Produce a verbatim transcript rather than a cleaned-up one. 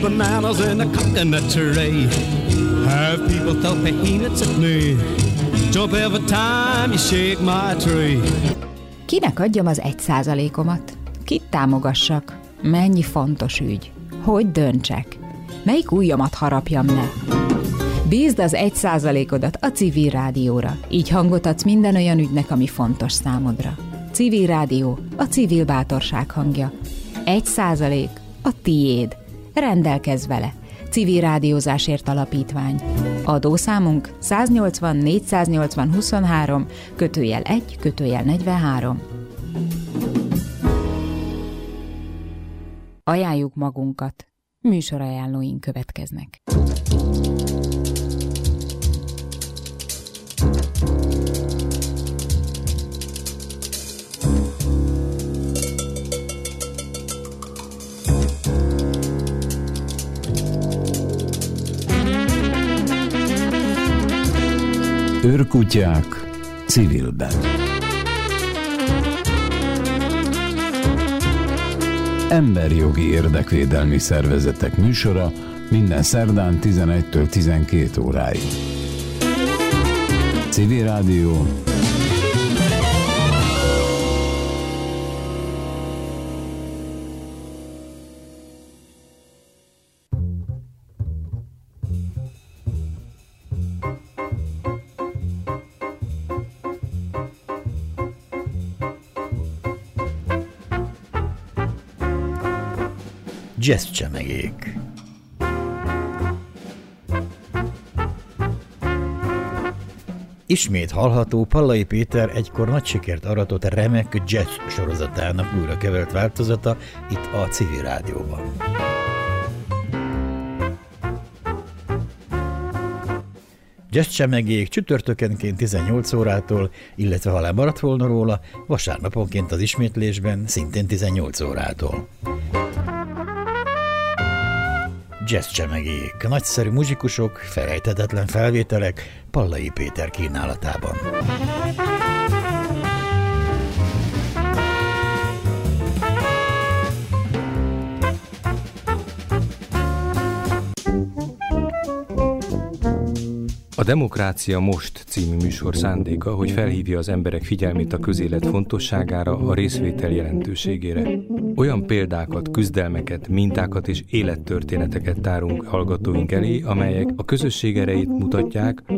bananas in a coconut tray. Have people throw peanuts at me. Jump every time you shake my tree. Kinek adjam az egy százalékomat? Kit támogassak? Mennyi fontos ügy? Hogy döntsek? Melyik ujjamat harapjam le? Bízd az egy százalékodat a Civil Rádióra. Így hangot adsz minden olyan ügynek, ami fontos számodra. Civil Rádió, a civil bátorság hangja. Egy százalék a tiéd. Rendelkezz vele. Civil Rádiózásért Alapítvány. Adószámunk száznyolcvan négyszáznyolcvan huszonhárom, kötőjel egy, kötőjel negyvenhárom. Ajánljuk magunkat. Műsorajánlóink következnek. Őrkutyák civilben. Emberjogi érdekvédelmi szervezetek műsora minden szerdán tizenegytől tizenkét óráig. Civil Rádió. Jazzcsemegék. Ismét hallható Pallai Péter egykor nagy sikert aratott remek jazz sorozatának újra kevert változata itt a Civil Rádióban. Jazzcsemegék csütörtökenként tizennyolc órától, illetve ha lemaradt volna róla, vasárnaponként az ismétlésben szintén tizennyolc órától. Jazzcsemegék, nagyszerű muzsikusok, felejthetetlen felvételek Pallai Péter kínálatában. A Demokrácia Most című műsor szándéka, hogy felhívja az emberek figyelmét a közélet fontosságára, a részvétel jelentőségére. Olyan példákat, küzdelmeket, mintákat és élettörténeteket tárunk hallgatóink elé, amelyek a közösség erejét mutatják,